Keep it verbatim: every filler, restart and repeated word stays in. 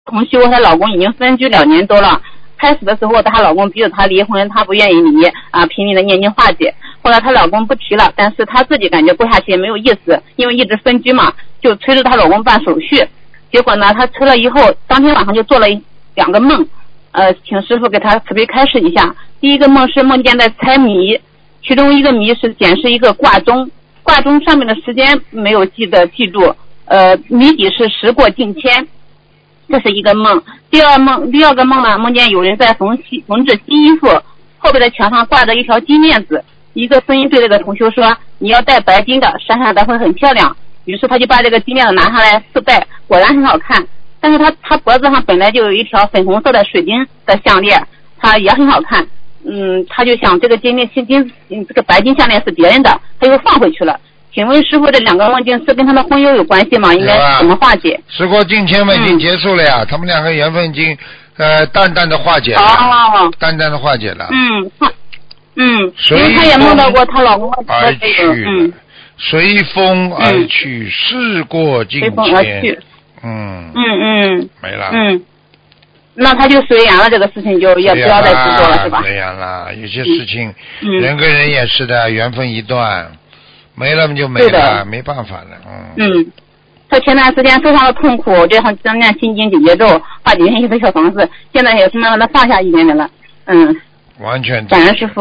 同修和她老公已经分居两年多了。开始的时候，她老公逼着她离婚，她不愿意离啊，拼命的念经化解。后来她老公不提了，但是她自己感觉过下去也没有意思，因为一直分居嘛，就催着她老公办手续。结果呢，她催了以后，当天晚上就做了两个梦，呃，请师傅给她慈悲开示一下。第一个梦是梦见在猜谜，其中一个谜是显示一个挂钟，挂钟上面的时间没有记得记住，呃，谜底是时过境迁。这是一个梦。第二梦，第二个梦呢，梦见有人在缝新缝制新衣服，后边的墙上挂着一条金链子。一个声音对这个同修说：“你要戴白金的，闪闪的会很漂亮。”于是他就把这个金链子拿下来试戴，果然很好看。但是他他脖子上本来就有一条粉红色的水晶的项链，它也很好看。嗯，他就想这个金链金金这个白金项链是别人的，他又放回去了。请问师傅，这两个梦境是跟他的婚姻有关系吗？应该怎么化解？ 时过境迁嘛，已经结束了呀，嗯、他们两个缘分已经呃淡淡的化解了， 哦、 淡淡的化解了。 嗯，他嗯，因为他也梦到过她老公而去了，嗯，随风而去，事过境迁。随风而去。嗯嗯嗯， 没了。 嗯，那他就随缘了，这个事情就也不要再执着了，是吧？ 随缘了，有些事情、嗯、人跟人也是的，缘分一断。没了就没了，没办法了。嗯。 嗯，他前段时间非常的痛苦，就像正念心经解结咒，化解原因的小房子，现在也是慢慢的放下一点点了。嗯。 完全。 感恩师父。